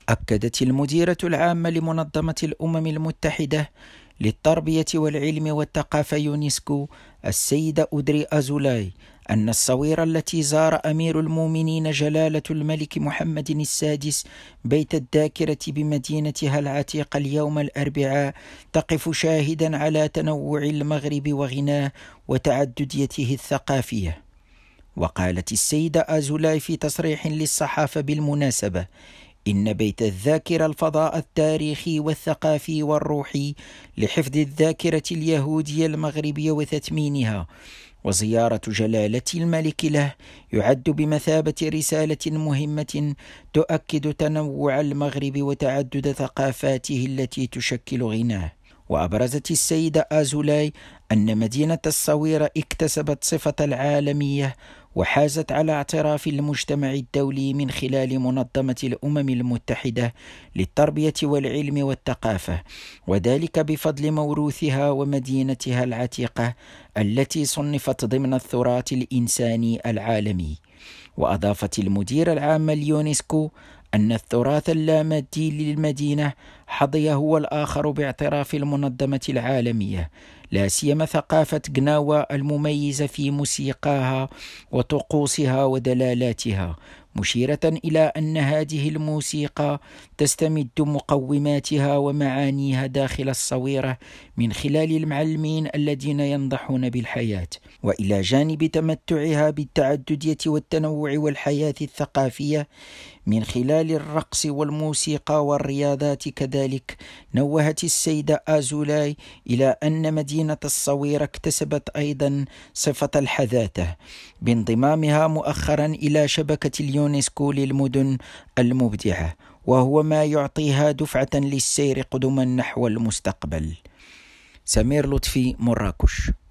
أكدت المديرة العامة لمنظمة الأمم المتحدة للتربية والعلم والثقافة يونسكو السيدة أودري أزولاي أن الصويرة التي زار أمير المؤمنين جلالة الملك محمد السادس بيت الذاكرة بمدينتها العتيقة اليوم الأربعاء تقف شاهدا على تنوع المغرب وغناه وتعدديته الثقافية. وقالت السيدة أزولاي في تصريح للصحافة بالمناسبة إن بيت الذاكرة الفضاء التاريخي والثقافي والروحي لحفظ الذاكرة اليهودية المغربية وتثمينها، وزيارة جلالة الملك له يعد بمثابة رسالة مهمة تؤكد تنوع المغرب وتعدد ثقافاته التي تشكل غناه. وأبرزت السيدة أزولاي أن مدينة الصويرة اكتسبت صفة العالمية وحازت على اعتراف المجتمع الدولي من خلال منظمة الأمم المتحدة للتربية والعلم والثقافة، وذلك بفضل موروثها ومدينتها العتيقة التي صنفت ضمن التراث الإنساني العالمي. وأضافت المديرة العامة ليونسكو أن التراث اللامادي للمدينة حظي هو الآخر باعتراف المنظمة العالمية، لا سيما ثقافة غناوة المميزة في موسيقاها وطقوسها ودلالاتها، مشيرة إلى أن هذه الموسيقى تستمد مقوماتها ومعانيها داخل الصويرة من خلال المعلمين الذين ينضحون بالحياة، وإلى جانب تمتعها بالتعددية والتنوع والحياة الثقافية من خلال الرقص والموسيقى والرياضات. كذلك نوهت السيدة أزولاي إلى أن مدينة الصويرة اكتسبت أيضا صفة الحداثة بانضمامها مؤخرا إلى شبكة اليونسكو للمدن المبدعة، وهو ما يعطيها دفعة للسير قدما نحو المستقبل. سمير لطفي، مراكش.